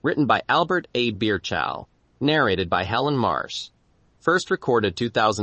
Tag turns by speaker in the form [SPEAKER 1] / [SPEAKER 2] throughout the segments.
[SPEAKER 1] written by Albert A. Birchow, narrated by Helen Marsh. First recorded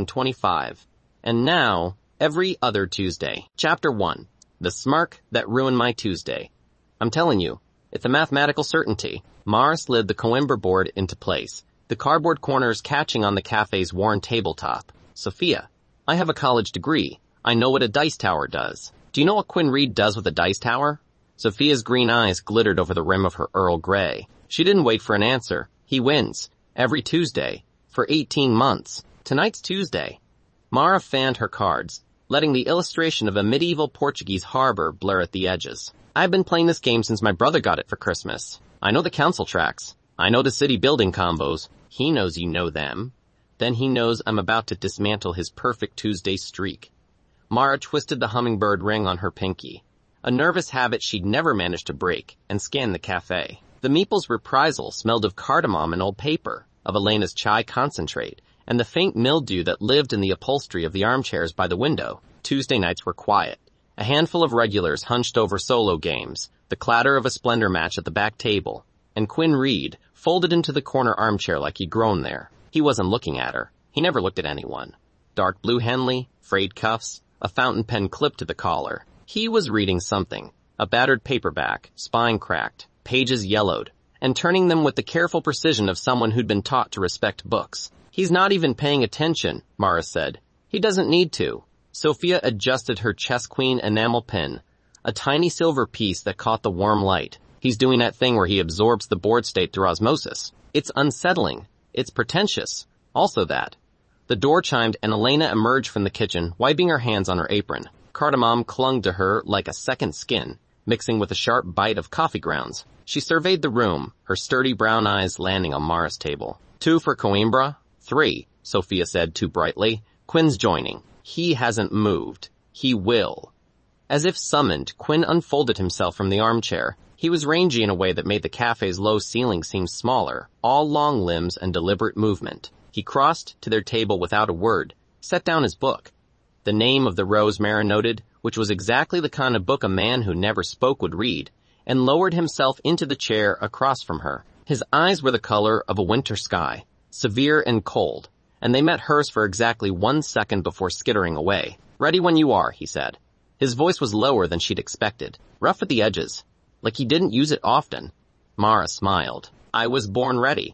[SPEAKER 1] 2025, and now every other Tuesday. Chapter 1, The Smirk That Ruined My Tuesday. I'm telling you, it's a mathematical certainty. Mara slid the Coimbra board into place, the cardboard corners catching on the cafe's worn tabletop. Sophia, I have a college degree. I know what a dice tower does. Do you know what Quinn Reed does with a dice tower? Sophia's green eyes glittered over the rim of her Earl Grey. She didn't wait for an answer. He wins. Every Tuesday. For 18 months. Tonight's Tuesday. Mara fanned her cards, letting the illustration of a medieval Portuguese harbor blur at the edges. I've been playing this game since my brother got it for Christmas. I know the council tracks. I know the city building combos. He knows you know them. Then he knows I'm about to dismantle his perfect Tuesday streak. Mara twisted the hummingbird ring on her pinky, a nervous habit she'd never managed to break, and scanned the cafe. The Meeple's reprisal smelled of cardamom and old paper, of Elena's chai concentrate, and the faint mildew that lived in the upholstery of the armchairs by the window. Tuesday nights were quiet. A handful of regulars hunched over solo games, the clatter of a Splendor match at the back table, and Quinn Reed, folded into the corner armchair like he'd grown there. He wasn't looking at her. He never looked at anyone. Dark blue Henley, frayed cuffs, a fountain pen clipped to the collar. He was reading something, a battered paperback, spine cracked, pages yellowed, and turning them with the careful precision of someone who'd been taught to respect books. He's not even paying attention, Mara said. He doesn't need to. Sophia adjusted her chess queen enamel pin, a tiny silver piece that caught the warm light. He's doing that thing where he absorbs the board state through osmosis. It's unsettling. It's pretentious. Also that. The door chimed and Elena emerged from the kitchen, wiping her hands on her apron. Cardamom clung to her like a second skin, mixing with a sharp bite of coffee grounds. She surveyed the room, her sturdy brown eyes landing on Mara's table. 2 for Coimbra? 3, Sophia said too brightly. Quinn's joining. He hasn't moved. He will. As if summoned, Quinn unfolded himself from the armchair. He was rangy in a way that made the cafe's low ceiling seem smaller, all long limbs and deliberate movement. He crossed to their table without a word, set down his book. The Name of the Rose, Mara noted, which was exactly the kind of book a man who never spoke would read, and lowered himself into the chair across from her. His eyes were the color of a winter sky, severe and cold, and they met hers for exactly 1 second before skittering away. Ready when you are, he said. His voice was lower than she'd expected, rough at the edges, like he didn't use it often. Mara smiled. I was born ready.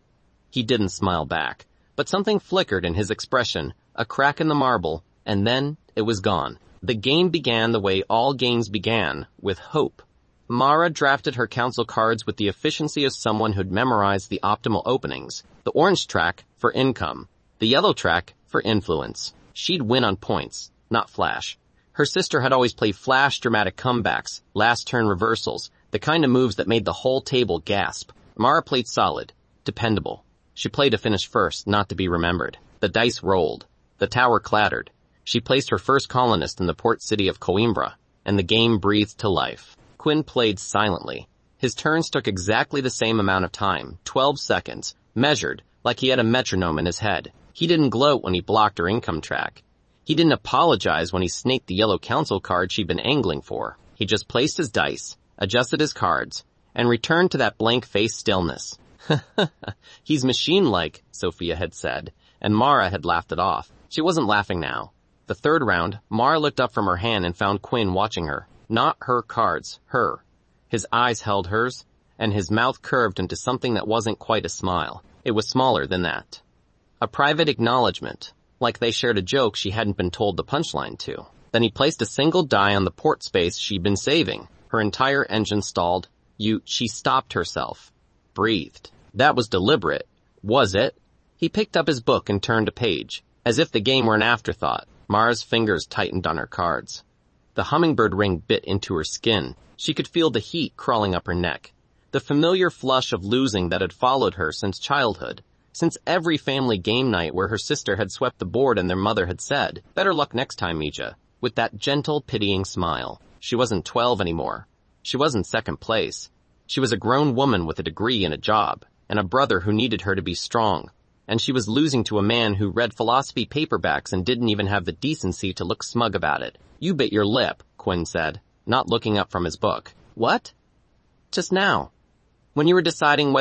[SPEAKER 1] He didn't smile back, but something flickered in his expression, a crack in the marble, and then it was gone. The game began the way all games began, with hope. Mara drafted her council cards with the efficiency of someone who'd memorized the optimal openings. The orange track for income, the yellow track for influence. She'd win on points, not flash. Her sister had always played flash dramatic comebacks, last turn reversals, the kind of moves that made the whole table gasp. Mara played solid, dependable. She played to finish first, not to be remembered. The dice rolled. The tower clattered. She placed her first colonist in the port city of Coimbra, and the game breathed to life. Quinn played silently. His turns took exactly the same amount of time, 12 seconds, measured like he had a metronome in his head. He didn't gloat when he blocked her income track. He didn't apologize when he snaked the yellow council card she'd been angling for. He just placed his dice, adjusted his cards, and returned to that blank-faced stillness. He's machine-like, Sophia had said, and Mara had laughed it off. She wasn't laughing now. The third round, Mara looked up from her hand and found Quinn watching her. Not her cards, her. His eyes held hers, and his mouth curved into something that wasn't quite a smile. It was smaller than that. A private acknowledgement, like they shared a joke she hadn't been told the punchline to. Then he placed a single die on the port space she'd been saving. Her entire engine stalled. She stopped herself. Breathed. That was deliberate. Was it? He picked up his book and turned a page, as if the game were an afterthought. Mara's fingers tightened on her cards. The hummingbird ring bit into her skin. She could feel the heat crawling up her neck. The familiar flush of losing that had followed her since childhood, since every family game night where her sister had swept the board and their mother had said, "Better luck next time, Mija," with that gentle, pitying smile. She wasn't 12 anymore. She wasn't second place. She was a grown woman with a degree and a job, and a brother who needed her to be strong. And she was losing to a man who read philosophy paperbacks and didn't even have the decency to look smug about it. You bit your lip, Quinn said, not looking up from his book. What? Just now. When you were deciding whether